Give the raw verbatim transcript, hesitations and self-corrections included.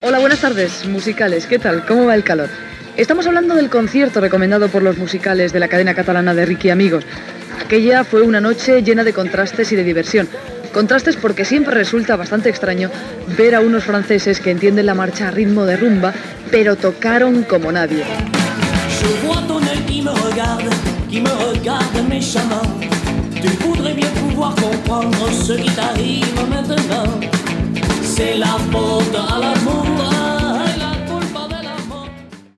Hola, buenas tardes, musicales. ¿Qué tal? ¿Cómo va el calor? Estamos hablando del concierto recomendado por los musicales de la cadena catalana de Ricky Amigos. Aquella fue una noche llena de contrastes y de diversión. Contrastes porque siempre resulta bastante extraño ver a unos franceses que entienden la marcha a ritmo de rumba, pero tocaron como nadie. Je vois ton œil qui me regarde, qui me regarde méchamment. Tu voudrais bien pouvoir comprendre ce qui t'arrive maintenant. C'est la faute à l'amour.